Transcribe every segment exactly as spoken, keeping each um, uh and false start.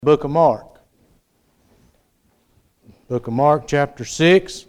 Book of Mark. Book of Mark chapter six.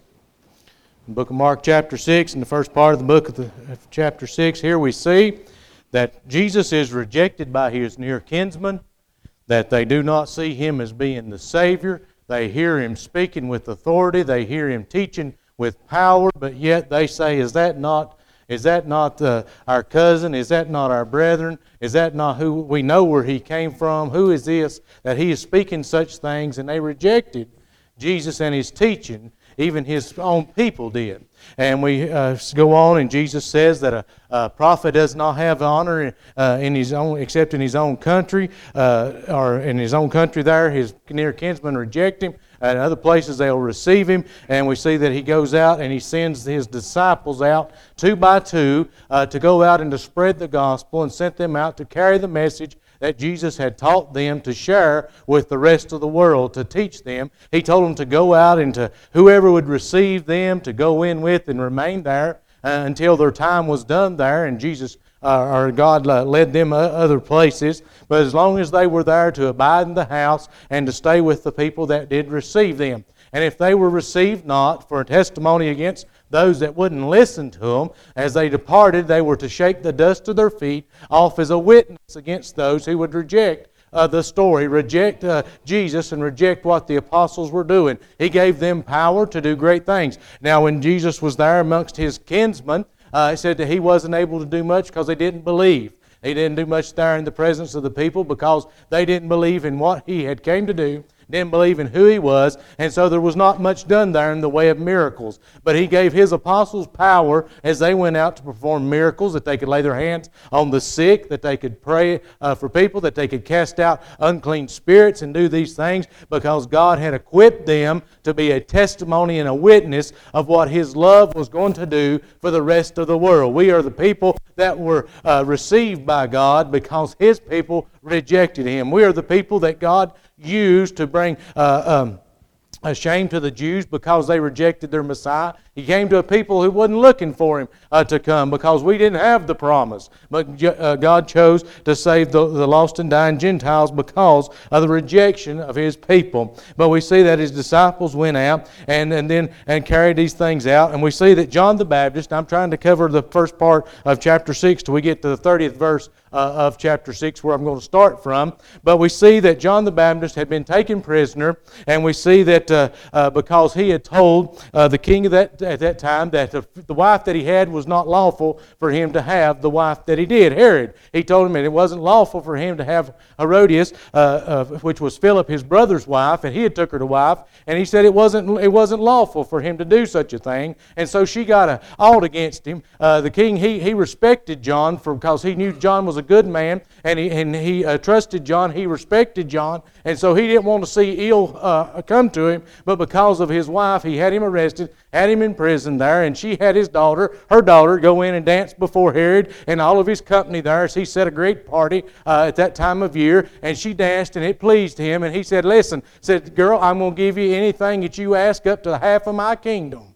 Book of Mark chapter six, in the first part of the book of, the, of chapter six, here we see that Jesus is rejected by his near kinsmen, that they do not see him as being the Savior. They hear him speaking with authority. They hear him teaching with power, but yet they say, is that not Is that not uh, our cousin? Is that not our brethren? Is that not who we know where he came from? Who is this that he is speaking such things? And they rejected Jesus and his teaching. Even his own people did. And we uh, go on, and Jesus says that a, a prophet does not have honor uh, in his own, except in his own country, uh, or in his own country there. His near kinsmen reject him. At other places they'll receive him. And we see that he goes out and he sends his disciples out two by two uh, to go out and to spread the gospel, and sent them out to carry the message that Jesus had taught them to share with the rest of the world, to teach them. He told them to go out and to whoever would receive them, to go in with and remain there uh, until their time was done there. And Jesus uh, or God uh, led them uh, other places. But as long as they were there, to abide in the house and to stay with the people that did receive them. And if they were received not, for a testimony against those that wouldn't listen to them, as they departed, they were to shake the dust of their feet off as a witness against those who would reject uh, the story, reject uh, Jesus, and reject what the apostles were doing. He gave them power to do great things. Now, when Jesus was there amongst his kinsmen, uh, he said that he wasn't able to do much because they didn't believe. He didn't do much there in the presence of the people because they didn't believe in what he had came to do, didn't believe in who he was, and so there was not much done there in the way of miracles. But he gave his apostles power as they went out to perform miracles, that they could lay their hands on the sick, that they could pray uh, for people, that they could cast out unclean spirits and do these things, because God had equipped them to be a testimony and a witness of what his love was going to do for the rest of the world. We are the people that were uh, received by God because his people rejected him. We are the people that God used to bring uh, um, a shame to the Jews because they rejected their Messiah. He came to a people who wasn't looking for him uh, to come because we didn't have the promise. But uh, God chose to save the, the lost and dying Gentiles because of the rejection of his people. But we see that his disciples went out and, and then and carried these things out. And we see that John the Baptist, I'm trying to cover the first part of chapter six till we get to the thirtieth verse uh, of chapter six, where I'm going to start from. But we see that John the Baptist had been taken prisoner, and we see that uh, uh, because he had told uh, the king of that at that time that the, the wife that he had was not lawful for him to have the wife that he did, Herod. He told him that it wasn't lawful for him to have Herodias, uh, uh, which was Philip, his brother's wife, and he had took her to wife, and he said it wasn't it wasn't lawful for him to do such a thing, and so she got a ought against him. Uh, the king, he he respected John for because he knew John was a good man, and he and he uh, trusted John, he respected John, and so he didn't want to see ill uh, come to him, but because of his wife, he had him arrested, had him in prison there, and she had his daughter, her daughter, go in and dance before Herod and all of his company there, as he set a great party uh, at that time of year, and she danced, and it pleased him, and he said, listen, said, girl, I'm going to give you anything that you ask, up to half of my kingdom.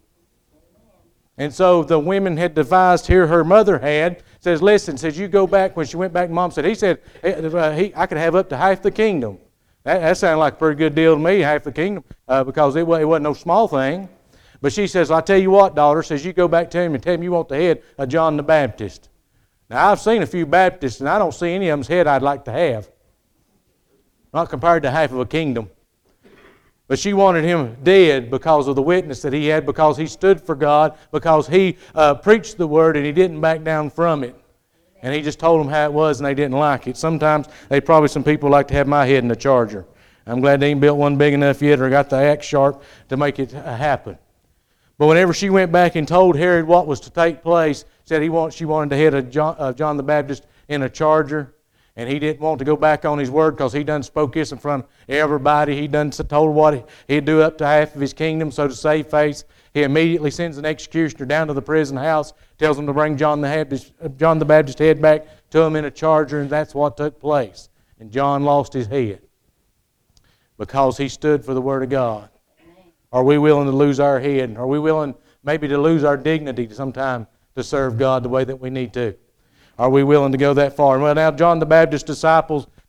And so the women had devised here, her mother had, says, listen, says, you go back, when she went back, Mom said, he said, uh, he, I could have up to half the kingdom. That, that sounded like a pretty good deal to me, half the kingdom, uh, because it, it wasn't no small thing. But she says, I'll tell you what, daughter, says, you go back to him and tell him you want the head of John the Baptist. Now, I've seen a few Baptists, and I don't see any of them's head I'd like to have. Not compared to half of a kingdom. But she wanted him dead because of the witness that he had, because he stood for God, because he uh, preached the word and he didn't back down from it. And he just told them how it was, and they didn't like it. Sometimes, they probably some people like to have my head in the charger. I'm glad they ain't built one big enough yet or got the axe sharp to make it happen. But whenever she went back and told Herod what was to take place, said he want, she wanted the head of John, uh, John the Baptist in a charger, and he didn't want to go back on his word because he done spoke this in front of everybody. He done told what he'd do up to half of his kingdom, so to save face, he immediately sends an executioner down to the prison house, tells him to bring John the Baptist, John the Baptist head back to him in a charger, and that's what took place. And John lost his head because he stood for the Word of God. Are we willing to lose our head? Are we willing maybe to lose our dignity sometime to serve God the way that we need to? Are we willing to go that far? Well, now John the Baptist's disciples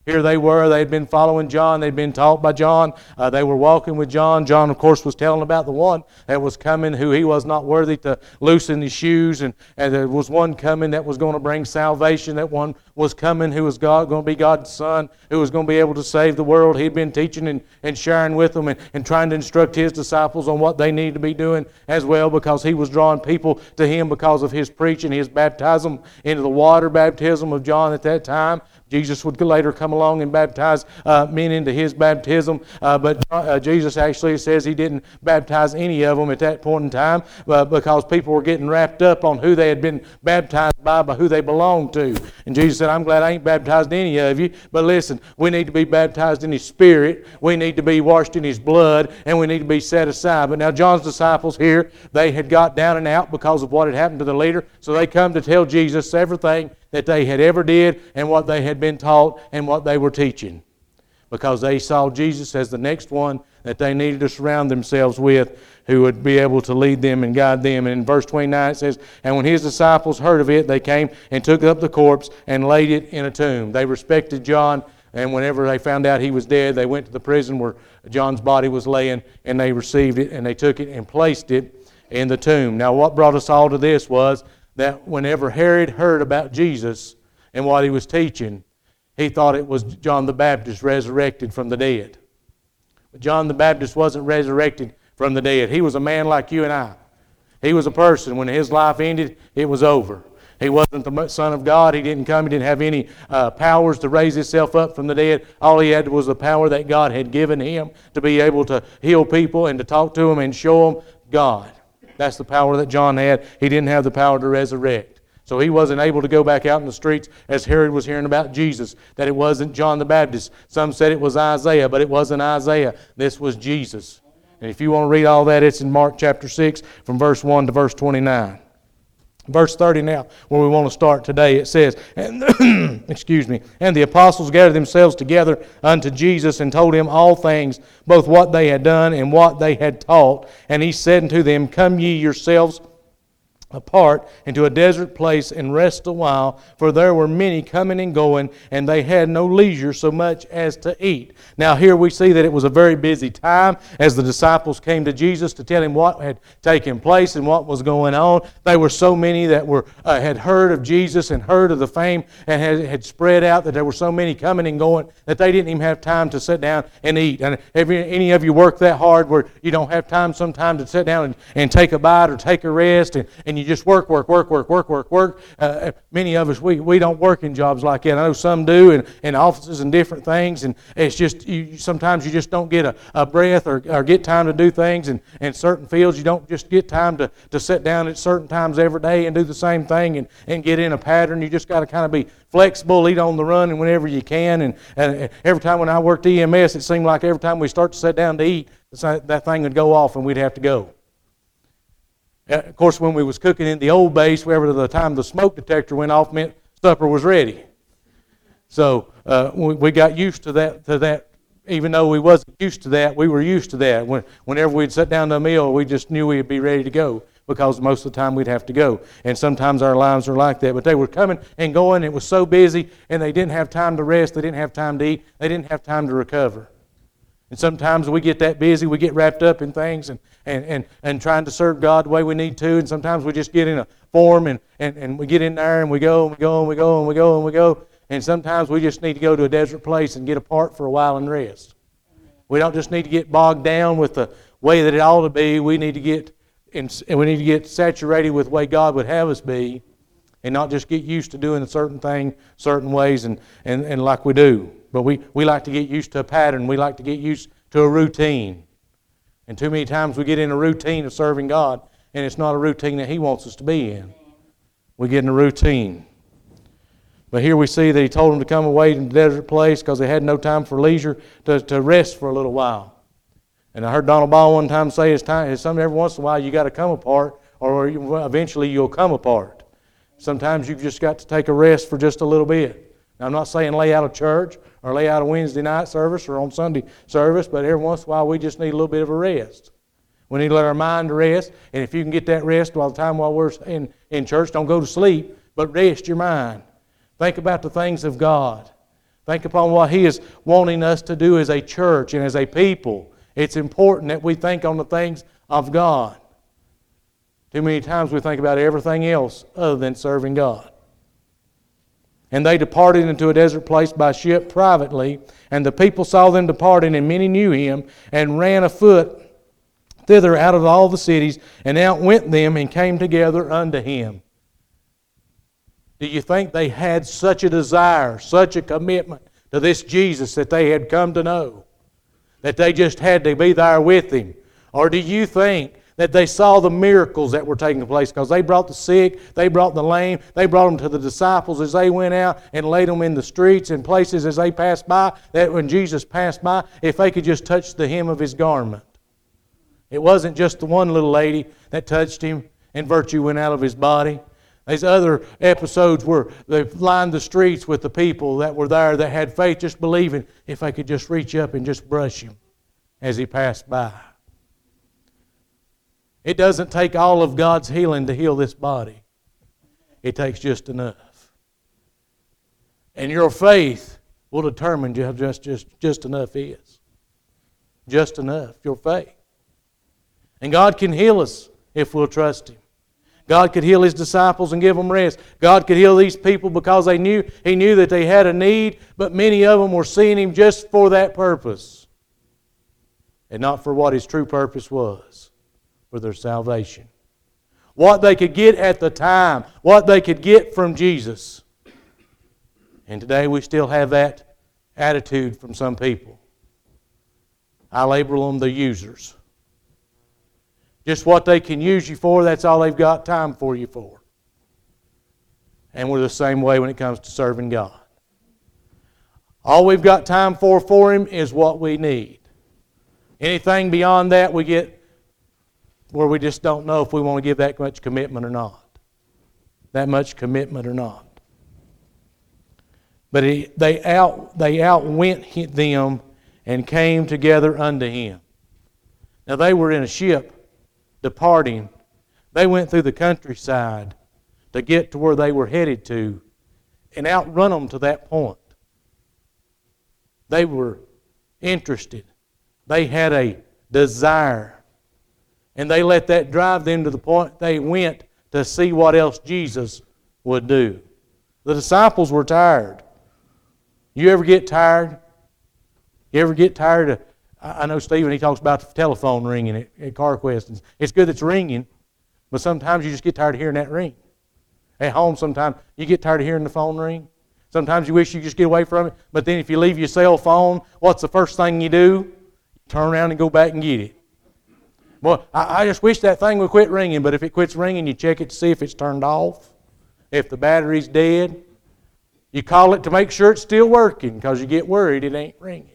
here they were. They had been following John. They'd been taught by John. Uh, they were walking with John. John, of course, was telling about the one that was coming, who he was not worthy to loosen his shoes. And, and there was one coming that was going to bring salvation. That one was coming who was God, going to be God's Son, who was going to be able to save the world. He'd been teaching and, and sharing with them and, and trying to instruct his disciples on what they needed to be doing as well, because he was drawing people to him because of his preaching, his baptism into the water baptism of John at that time. Jesus would later come along and baptize uh, men into his baptism, uh, but uh, Jesus actually says he didn't baptize any of them at that point in time uh, because people were getting wrapped up on who they had been baptized by, by who they belonged to. And Jesus said, I'm glad I ain't baptized any of you, but listen, we need to be baptized in His Spirit, we need to be washed in His blood, and we need to be set aside. But now John's disciples here, they had got down and out because of what had happened to the leader, so they come to tell Jesus everything that they had ever did and what they had been taught and what they were teaching, because they saw Jesus as the next one that they needed to surround themselves with, who would be able to lead them and guide them. And in verse twenty-nine it says, and when His disciples heard of it, they came and took up the corpse and laid it in a tomb. They respected John, and whenever they found out he was dead, they went to the prison where John's body was laying, and they received it and they took it and placed it in the tomb. Now what brought us all to this was that whenever Herod heard about Jesus and what he was teaching, he thought it was John the Baptist resurrected from the dead. But John the Baptist wasn't resurrected from the dead. He was a man like you and I. He was a person. When his life ended, it was over. He wasn't the Son of God. He didn't come. He didn't have any uh, powers to raise himself up from the dead. All he had was the power that God had given him to be able to heal people and to talk to them and show them God. That's the power that John had. He didn't have the power to resurrect. So he wasn't able to go back out in the streets as Herod was hearing about Jesus, that it wasn't John the Baptist. Some said it was Isaiah, but it wasn't Isaiah. This was Jesus. And if you want to read all that, it's in Mark chapter six from verse one to verse twenty-nine. Verse thirty now, where we want to start today, it says, and excuse me, and the apostles gathered themselves together unto Jesus and told him all things, both what they had done and what they had taught. And he said unto them, come ye yourselves apart into a desert place and rest a while, for there were many coming and going, and they had no leisure so much as to eat. Now here we see that it was a very busy time as the disciples came to Jesus to tell him what had taken place and what was going on. There were so many that were uh, had heard of Jesus and heard of the fame and had, had spread out, that there were so many coming and going that they didn't even have time to sit down and eat. And have you, any of you work that hard where you don't have time sometimes to sit down and, and take a bite or take a rest, and, and you just work, work, work, work, work, work, work. Uh, many of us, we, we don't work in jobs like that. I know some do, in, in offices and different things, and it's just, you, sometimes you just don't get a, a breath or, or get time to do things. And in certain fields, you don't just get time to, to sit down at certain times every day and do the same thing and, and get in a pattern. You just got to kind of be flexible, eat on the run and whenever you can. And, and every time when I worked E M S, it seemed like every time we start to sit down to eat, that thing would go off and we'd have to go. Of course, when we was cooking in the old base, wherever the time the smoke detector went off meant supper was ready. So uh, we, we got used to that. To that, even though we wasn't used to that, we were used to that. When, whenever we'd sit down to a meal, we just knew we'd be ready to go, because most of the time we'd have to go. And sometimes our lives are like that. But they were coming and going. It was so busy, and they didn't have time to rest. They didn't have time to eat. They didn't have time to recover. And sometimes we get that busy, we get wrapped up in things and, and, and, and trying to serve God the way we need to. And sometimes we just get in a form and, and, and we get in there and we go and we go and we go and we go and we go. And sometimes we just need to go to a desert place and get apart for a while and rest. We don't just need to get bogged down with the way that it ought to be. We need to get in, we need to get saturated with the way God would have us be, and not just get used to doing a certain thing certain ways and, and, and like we do. But we, we like to get used to a pattern. We like to get used to a routine. And too many times we get in a routine of serving God, and it's not a routine that He wants us to be in. We get in a routine. But here we see that He told them to come away to the desert place because they had no time for leisure to, to rest for a little while. And I heard Donald Ball one time say, it's time, it's something every once in a while you got to come apart, or eventually you'll come apart. Sometimes you've just got to take a rest for just a little bit. Now, I'm not saying lay out of church or lay out a Wednesday night service or on Sunday service, but every once in a while we just need a little bit of a rest. We need to let our mind rest, and if you can get that rest while the time while we're in, in church, don't go to sleep, but rest your mind. Think about the things of God. Think upon what He is wanting us to do as a church and as a people. It's important that we think on the things of God. Too many times we think about everything else other than serving God. And they departed into a desert place by ship privately, and the people saw them departing, and many knew Him, and ran afoot thither out of all the cities, and outwent them, and came together unto Him. Do you think they had such a desire, such a commitment to this Jesus that they had come to know, that they just had to be there with Him? Or do you think that they saw the miracles that were taking place? Because they brought the sick, they brought the lame, they brought them to the disciples as they went out and laid them in the streets and places as they passed by, that when Jesus passed by, if they could just touch the hem of His garment. It wasn't just the one little lady that touched Him and virtue went out of His body. There's other episodes where they lined the streets with the people that were there that had faith, just believing if they could just reach up and just brush Him as He passed by. It doesn't take all of God's healing to heal this body. It takes just enough. And your faith will determine just, just, just enough is. Just enough, your faith. And God can heal us if we'll trust Him. God could heal His disciples and give them rest. God could heal these people because they knew He knew that they had a need, but many of them were seeing Him just for that purpose and not for what His true purpose was, for their salvation. What they could get at the time, what they could get from Jesus. And today we still have that attitude from some people. I label them the users. Just what they can use you for, that's all they've got time for you for. And we're the same way when it comes to serving God. All we've got time for for Him is what we need. Anything beyond that, we get where we just don't know if we want to give that much commitment or not. That much commitment or not. But he, they out they outwent them and came together unto Him. Now they were in a ship departing. They went through the countryside to get to where they were headed to and outrun them to that point. They were interested. They had a desire. And they let that drive them to the point they went to see what else Jesus would do. The disciples were tired. You ever get tired? You ever get tired of, I know Stephen, he talks about the telephone ringing at, at CarQuest. It's good that it's ringing, but sometimes you just get tired of hearing that ring. At home sometimes you get tired of hearing the phone ring. Sometimes you wish you could just get away from it, but then if you leave your cell phone, what's the first thing you do? Turn around and go back and get it. Well, I, I just wish that thing would quit ringing, but if it quits ringing, you check it to see if it's turned off, if the battery's dead. You call it to make sure it's still working because you get worried it ain't ringing.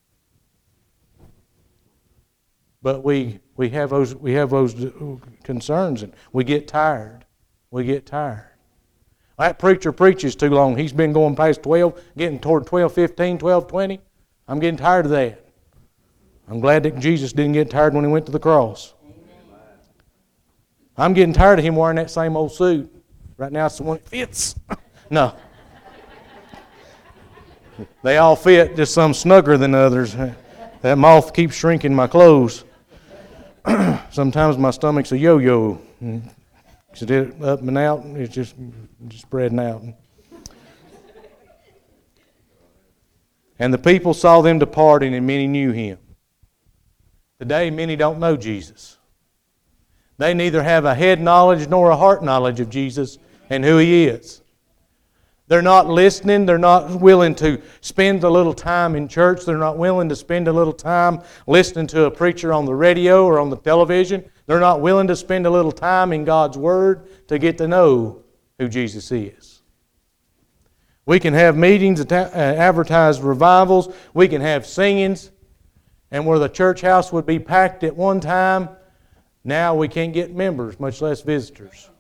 But we we have those we have those concerns and we get tired. We get tired. That preacher preaches too long. He's been going past twelve, getting toward twelve fifteen, twelve twenty. I'm getting tired of that. I'm glad that Jesus didn't get tired when He went to the cross. Amen. I'm getting tired of Him wearing that same old suit. Right now it's the one that fits. No. They all fit, just some snugger than others. That moth keeps shrinking my clothes. Sometimes my stomach's a yo-yo. It's up and out, it's just, just spreading out. And the people saw them departing, and many knew Him. Today, many don't know Jesus. They neither have a head knowledge nor a heart knowledge of Jesus and who He is. They're not listening. They're not willing to spend a little time in church. They're not willing to spend a little time listening to a preacher on the radio or on the television. They're not willing to spend a little time in God's Word to get to know who Jesus is. We can have meetings, advertise revivals. We can have singings. And where the church house would be packed at one time, now we can't get members, much less visitors.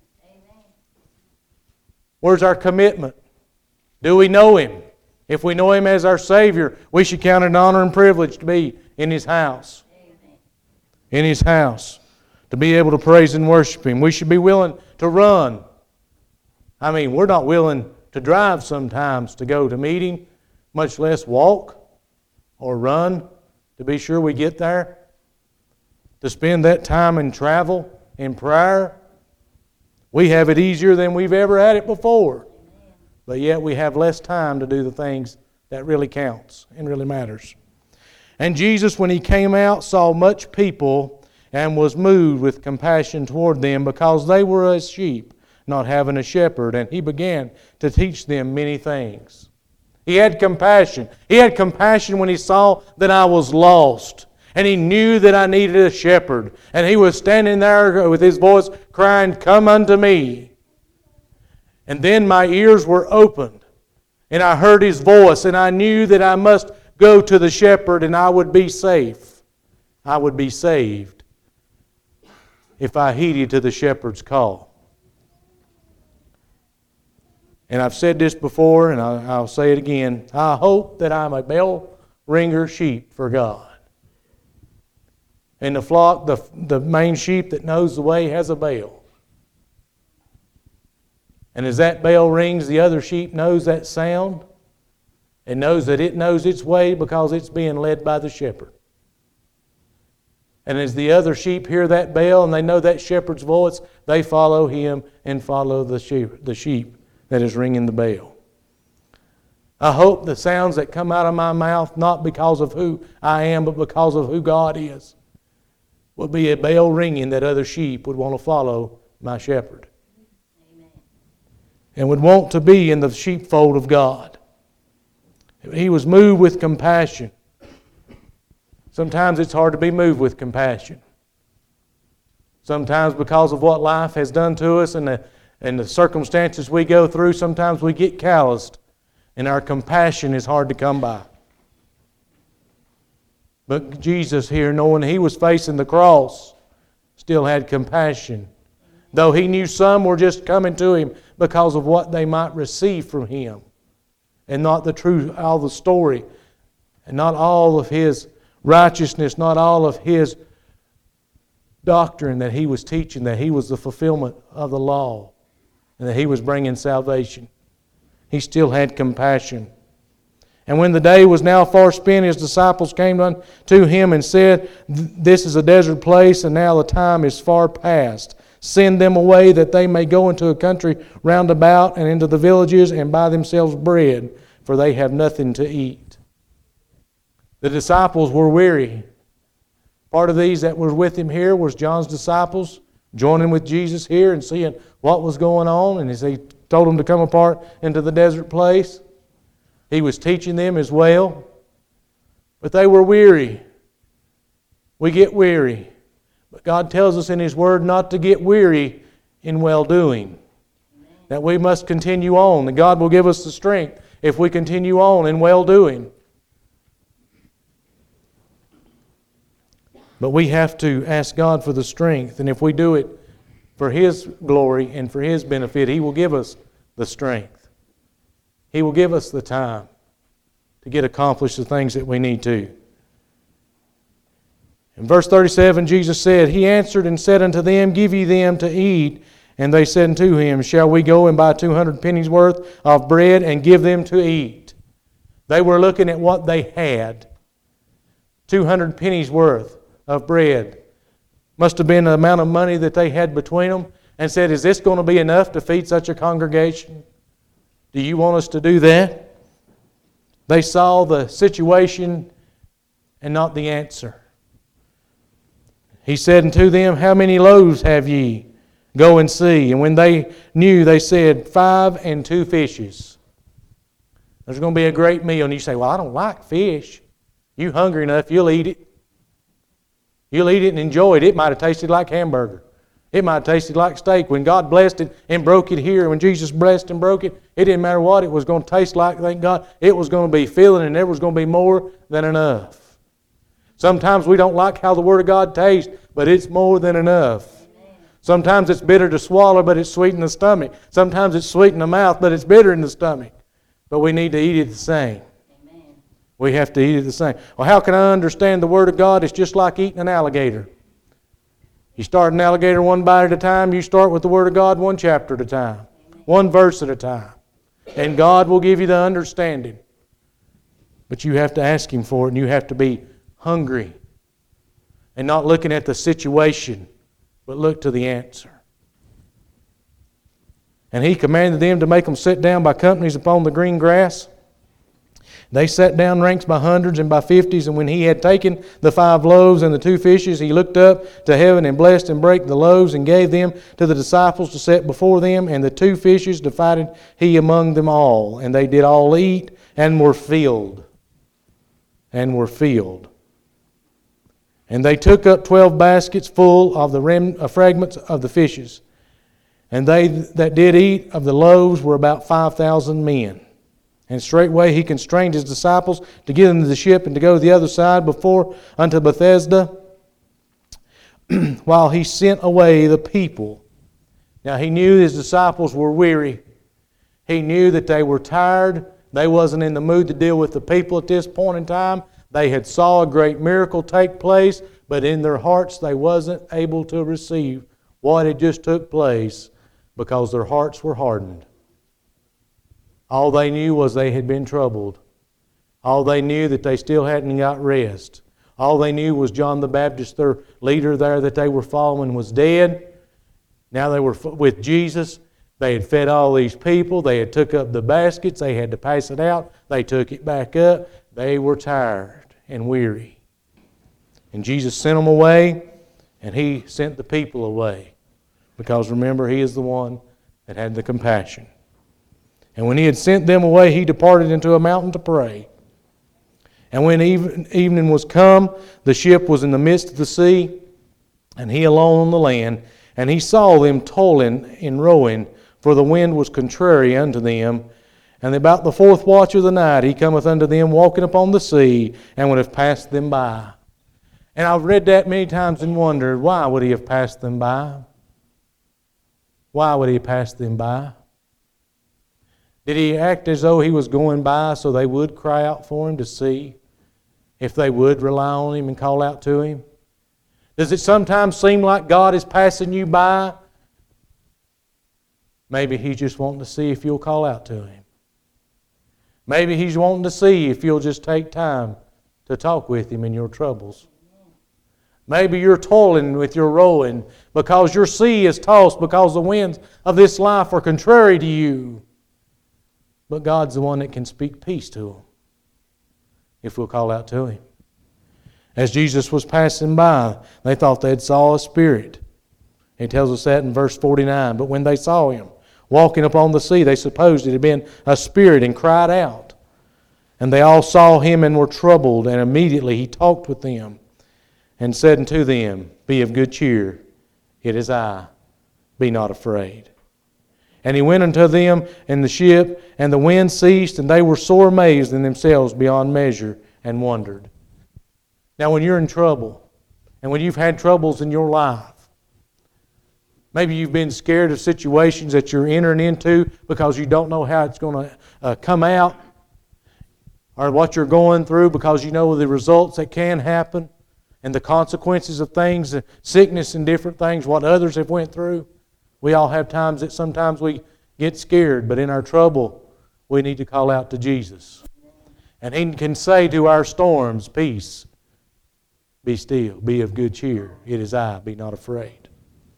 Where's our commitment? Do we know Him? If we know Him as our Savior, we should count it an honor and privilege to be in His house. Amen. In His house. To be able to praise and worship Him. We should be willing to run. I mean, we're not willing to drive sometimes to go to meeting, much less walk or run to be sure we get there. To spend that time in travel, in prayer. We have it easier than we've ever had it before. But yet we have less time to do the things that really counts and really matters. And Jesus, when He came out, saw much people and was moved with compassion toward them because they were as sheep, not having a shepherd. And He began to teach them many things. He had compassion. He had compassion when He saw that I was lost. And He knew that I needed a shepherd. And He was standing there with His voice crying, "Come unto me." And then my ears were opened. And I heard His voice. And I knew that I must go to the shepherd and I would be safe. I would be saved if I heeded to the shepherd's call. And I've said this before and I'll say it again. I hope that I'm a bell ringer sheep for God. And the flock, the, the main sheep that knows the way has a bell. And as that bell rings, the other sheep knows that sound and knows that it knows its way because it's being led by the shepherd. And as the other sheep hear that bell and they know that shepherd's voice, they follow him and follow the sheep, the sheep that is ringing the bell. I hope the sounds that come out of my mouth, not because of who I am, but because of who God is, would be a bell ringing that other sheep would want to follow my shepherd. Amen. And would want to be in the sheepfold of God. He was moved with compassion. Sometimes it's hard to be moved with compassion. Sometimes because of what life has done to us and the, and the circumstances we go through, sometimes we get calloused and our compassion is hard to come by. But Jesus here, knowing He was facing the cross, still had compassion. Though He knew some were just coming to Him because of what they might receive from Him. And not the true, all the story. And not all of His righteousness, not all of His doctrine that He was teaching, that He was the fulfillment of the law. And that He was bringing salvation. He still had compassion. And when the day was now far spent, His disciples came unto Him and said, "This is a desert place, and now the time is far past. Send them away that they may go into a country round about and into the villages and buy themselves bread, for they have nothing to eat." The disciples were weary. Part of these that were with Him here was John's disciples, joining with Jesus here and seeing what was going on. And as He told them to come apart into the desert place, He was teaching them as well. But they were weary. We get weary. But God tells us in His Word not to get weary in well-doing. That we must continue on. And God will give us the strength if we continue on in well-doing. But we have to ask God for the strength. And if we do it for His glory and for His benefit, He will give us the strength. He will give us the time to get accomplished the things that we need to. In verse thirty-seven, Jesus said, He answered and said unto them, Give ye them to eat. And they said unto Him, Shall we go and buy two hundred pennies worth of bread and give them to eat? They were looking at what they had. two hundred pennies worth of bread. Must have been the amount of money that they had between them. And said, Is this going to be enough to feed such a congregation? Do you want us to do that? They saw the situation and not the answer. He said unto them, How many loaves have ye? Go and see. And when they knew, they said, Five and two fishes. There's going to be a great meal. And you say, Well, I don't like fish. You hungry enough, you'll eat it. You'll eat it and enjoy it. It might have tasted like hamburger. It might have tasted like steak. When God blessed it and broke it here, when Jesus blessed and broke it, it didn't matter what it was going to taste like, thank God. It was going to be filling and there was going to be more than enough. Sometimes we don't like how the Word of God tastes, but it's more than enough. Sometimes it's bitter to swallow, but it's sweet in the stomach. Sometimes it's sweet in the mouth, but it's bitter in the stomach. But we need to eat it the same. Amen. We have to eat it the same. Well, how can I understand the Word of God? It's just like eating an alligator. You start an alligator one bite at a time. You start with the Word of God one chapter at a time. One verse at a time. And God will give you the understanding. But you have to ask Him for it, and you have to be hungry and not looking at the situation, but look to the answer. And He commanded them to make them sit down by companies upon the green grass. They sat down ranks by hundreds and by fifties, and when He had taken the five loaves and the two fishes, He looked up to heaven and blessed and brake the loaves and gave them to the disciples to set before them, and the two fishes divided He among them all. And they did all eat and were filled. And were filled. And they took up twelve baskets full of the rem- uh, fragments of the fishes. And they that did eat of the loaves were about five thousand men. And straightway He constrained His disciples to get into the ship and to go to the other side before unto Bethesda, while He sent away the people. Now He knew His disciples were weary. He knew that they were tired. They wasn't in the mood to deal with the people at this point in time. They had saw a great miracle take place, but in their hearts they wasn't able to receive what had just took place because their hearts were hardened. All they knew was they had been troubled. All they knew that they still hadn't got rest. All they knew was John the Baptist, their leader there that they were following, was dead. Now they were with Jesus. They had fed all these people. They had took up the baskets. They had to pass it out. They took it back up. They were tired and weary. And Jesus sent them away, and He sent the people away. Because remember, He is the one that had the compassion. And when He had sent them away, He departed into a mountain to pray. And when evening was come, the ship was in the midst of the sea, and He alone on the land. And He saw them toiling in rowing, for the wind was contrary unto them. And about the fourth watch of the night, He cometh unto them walking upon the sea, and would have passed them by. And I've read that many times and wondered, why would He have passed them by? Why would He pass them by? Did He act as though He was going by so they would cry out for Him to see? If they would rely on Him and call out to Him? Does it sometimes seem like God is passing you by? Maybe He's just wanting to see if you'll call out to Him. Maybe He's wanting to see if you'll just take time to talk with Him in your troubles. Maybe you're toiling with your rowing because your sea is tossed because the winds of this life are contrary to you. But God's the one that can speak peace to them if we'll call out to Him. As Jesus was passing by, they thought they had saw a spirit. He tells us that in verse forty-nine. But when they saw Him walking upon the sea, they supposed it had been a spirit and cried out. And they all saw Him and were troubled, and immediately He talked with them and said unto them, Be of good cheer, it is I, be not afraid. And He went unto them in the ship, and the wind ceased, and they were sore amazed in themselves beyond measure, and wondered. Now when you're in trouble, and when you've had troubles in your life, maybe you've been scared of situations that you're entering into because you don't know how it's going to uh, come out, or what you're going through because you know the results that can happen, and the consequences of things, the sickness and different things, what others have went through. We all have times that sometimes we get scared, but in our trouble, we need to call out to Jesus. And He can say to our storms, Peace, be still, be of good cheer. It is I, be not afraid.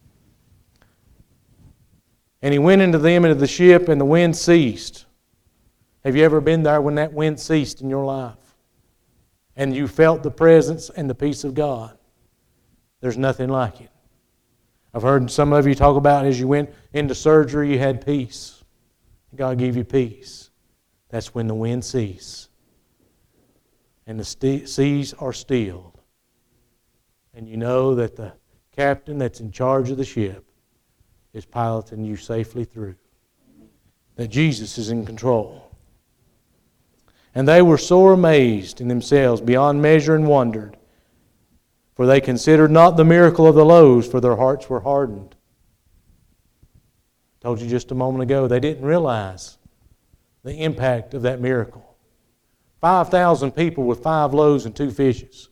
And He went into them into the ship, and the wind ceased. Have you ever been there when that wind ceased in your life? And you felt the presence and the peace of God? There's nothing like it. I've heard some of you talk about as you went into surgery, you had peace. God gave you peace. That's when the wind ceased. And the st- seas are stilled. And you know that the captain that's in charge of the ship is piloting you safely through. That Jesus is in control. And they were sore amazed in themselves beyond measure and wondered. For they considered not the miracle of the loaves, for their hearts were hardened. I told you just a moment ago, they didn't realize the impact of that miracle. five thousand people with five loaves and two fishes.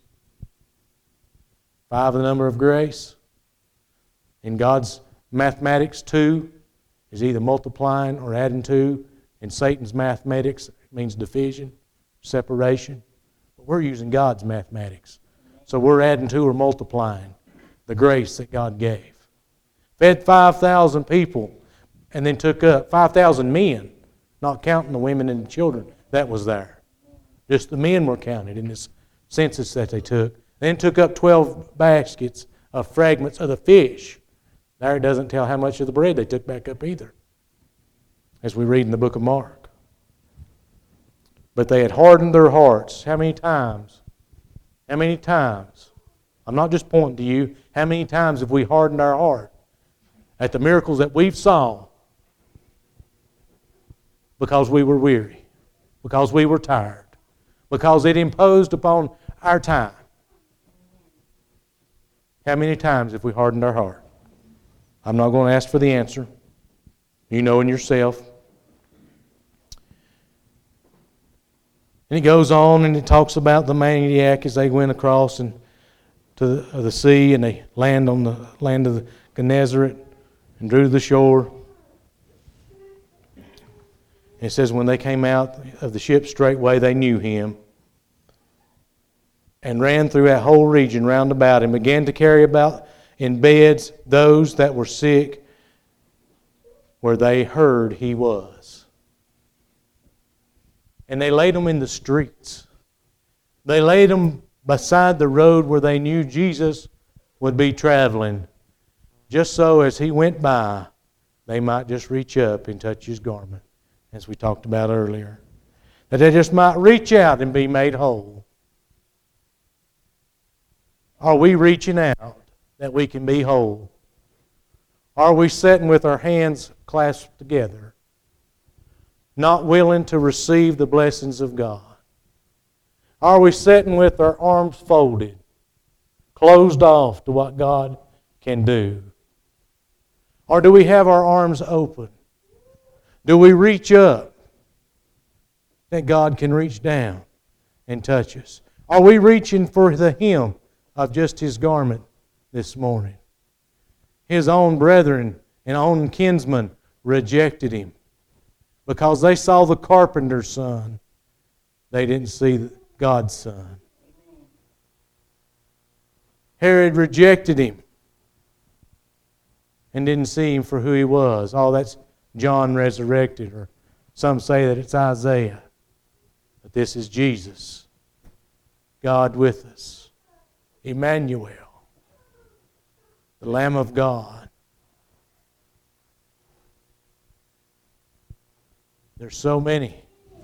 Five the number of grace. In God's mathematics, two is either multiplying or adding two. In Satan's mathematics, it means division. separation. But we're using God's mathematics. So we're adding to or multiplying the grace that God gave. Fed five thousand people and then took up five thousand men, not counting the women and the children that was there. Just the men were counted in this census that they took. Then took up twelve baskets of fragments of the fish. There it doesn't tell how much of the bread they took back up either, as we read in the book of Mark. But they had hardened their hearts. How many times? How many times? I'm not just pointing to you. How many times have we hardened our heart at the miracles that we've saw because we were weary, because we were tired, because it imposed upon our time? How many times have we hardened our heart? I'm not going to ask for the answer. You know in yourself. And it goes on and it talks about the maniac as they went across and to the, the sea, and they land on the land of the Gennesaret and drew to the shore. And it says when they came out of the ship straightway, they knew him, and ran through that whole region round about, and began to carry about in beds those that were sick, where they heard he was. And they laid them in the streets. They laid them beside the road where they knew Jesus would be traveling, just so as he went by, they might just reach up and touch his garment, as we talked about earlier. That they just might reach out and be made whole. Are we reaching out that we can be whole? Are we sitting with our hands clasped together, not willing to receive the blessings of God? Are we sitting with our arms folded, closed off to what God can do? Or do we have our arms open? Do we reach up that God can reach down and touch us? Are we reaching for the hem of just his garment this morning? His own brethren and own kinsmen rejected him because they saw the carpenter's son. They didn't see God's son. Herod rejected him and didn't see him for who he was. Oh, that's John resurrected, or some say that it's Isaiah. But this is Jesus, God with us, Emmanuel, the Lamb of God. There's so many.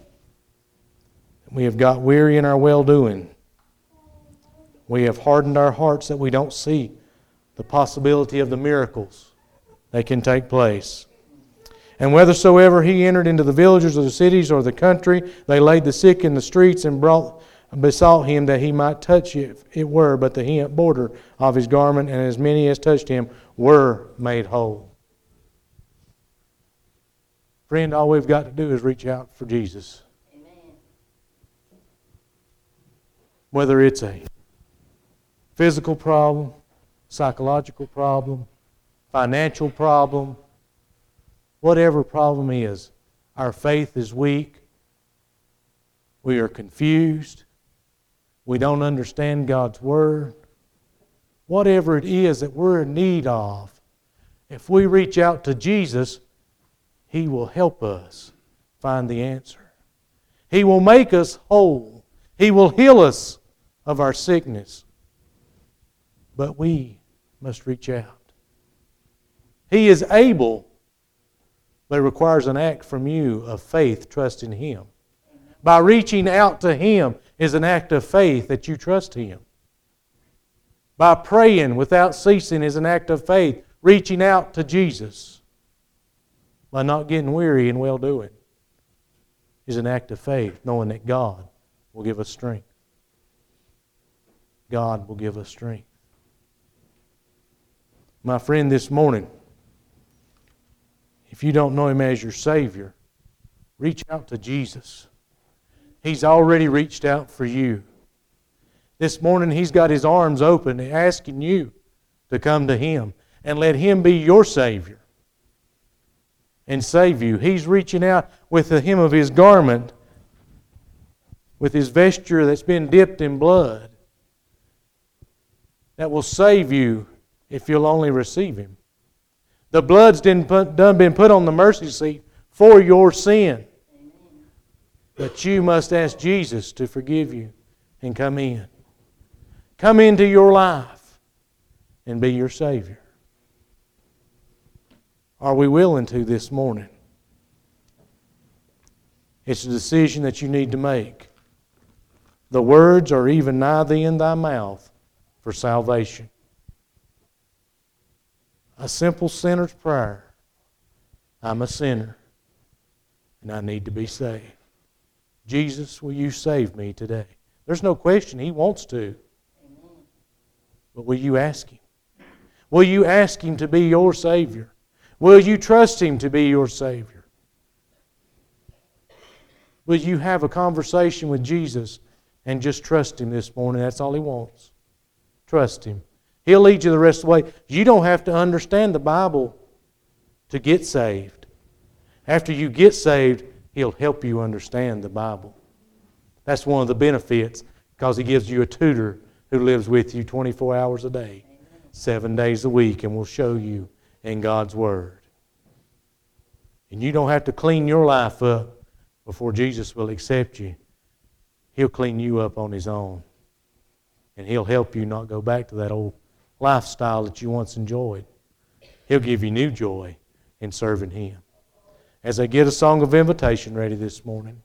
We have got weary in our well-doing. We have hardened our hearts that we don't see the possibility of the miracles that can take place. And whithersoever he entered into the villages or the cities or the country, they laid the sick in the streets and brought besought him that he might touch it, it were but the hem border of his garment, and as many as touched him were made whole. Friend, all we've got to do is reach out for Jesus. Amen. Whether it's a physical problem, psychological problem, financial problem, whatever problem is, our faith is weak, we are confused, we don't understand God's Word. Whatever it is that we're in need of, if we reach out to Jesus, He will help us find the answer. He will make us whole. He will heal us of our sickness. But we must reach out. He is able, but it requires an act from you of faith, trusting Him. By reaching out to Him is an act of faith that you trust Him. By praying without ceasing is an act of faith, reaching out to Jesus. By not getting weary in well-doing is an act of faith, knowing that God will give us strength. God will give us strength. My friend, this morning, if you don't know Him as your Savior, reach out to Jesus. He's already reached out for you. This morning He's got His arms open asking you to come to Him and let Him be your Savior and save you. He's reaching out with the hem of His garment with His vesture that's been dipped in blood, that will save you if you'll only receive Him. The blood's done, put, done been put on the mercy seat for your sin. But you must ask Jesus to forgive you and come in. Come into your life and be your Savior. Are we willing to this morning? It's a decision that you need to make. The words are even nigh thee in thy mouth for salvation. A simple sinner's prayer. I'm a sinner and I need to be saved. Jesus, will you save me today? There's no question He wants to. But will you ask Him? Will you ask Him to be your Savior? Will you trust Him to be your Savior? Will you have a conversation with Jesus and just trust Him this morning? That's all He wants. Trust Him. He'll lead you the rest of the way. You don't have to understand the Bible to get saved. After you get saved, He'll help you understand the Bible. That's one of the benefits, because He gives you a tutor who lives with you twenty-four hours a day, seven days a week, and will show you in God's Word. And you don't have to clean your life up before Jesus will accept you. He'll clean you up on His own. And He'll help you not go back to that old lifestyle that you once enjoyed. He'll give you new joy in serving Him. As I get a song of invitation ready this morning,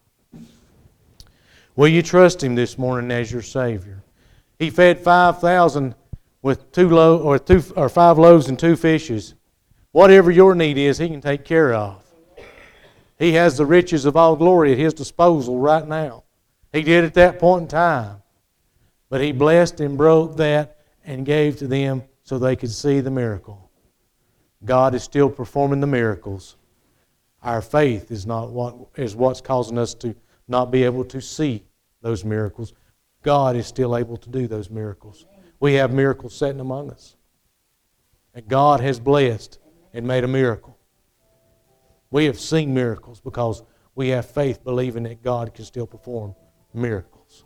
will you trust Him this morning as your Savior? He fed five thousand with two lo- or two or five loaves and two fishes. Whatever your need is, He can take care of. He has the riches of all glory at His disposal right now. He did at that point in time. But He blessed and broke that and gave to them so they could see the miracle. God is still performing the miracles. Our faith is not what is what's causing us to not be able to see those miracles. God is still able to do those miracles. We have miracles sitting among us. And God has blessed and made a miracle. We have seen miracles because we have faith believing that God can still perform miracles.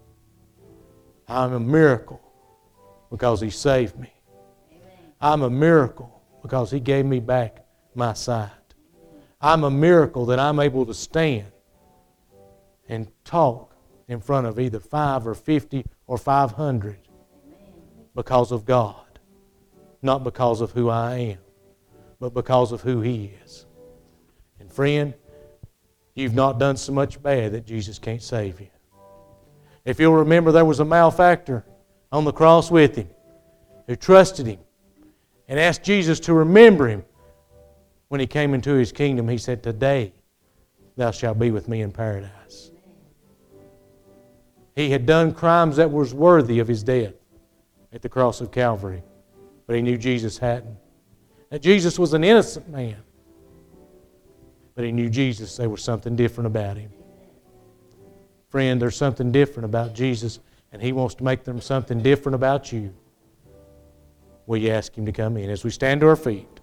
I'm a miracle because He saved me. I'm a miracle because He gave me back my sight. I'm a miracle that I'm able to stand and talk in front of either five or fifty or five hundred because of God. Not because of who I am, but because of who He is. And friend, you've not done so much bad that Jesus can't save you. If you'll remember, there was a malefactor on the cross with Him who trusted Him and asked Jesus to remember him. When He came into His kingdom, He said, "Today thou shalt be with me in paradise." He had done crimes that was worthy of His death at the cross of Calvary, but he knew Jesus hadn't. That Jesus was an innocent man, but he knew Jesus, there was something different about Him. Friend, there's something different about Jesus, and He wants to make them something different about you. Will you ask Him to come in? As we stand to our feet,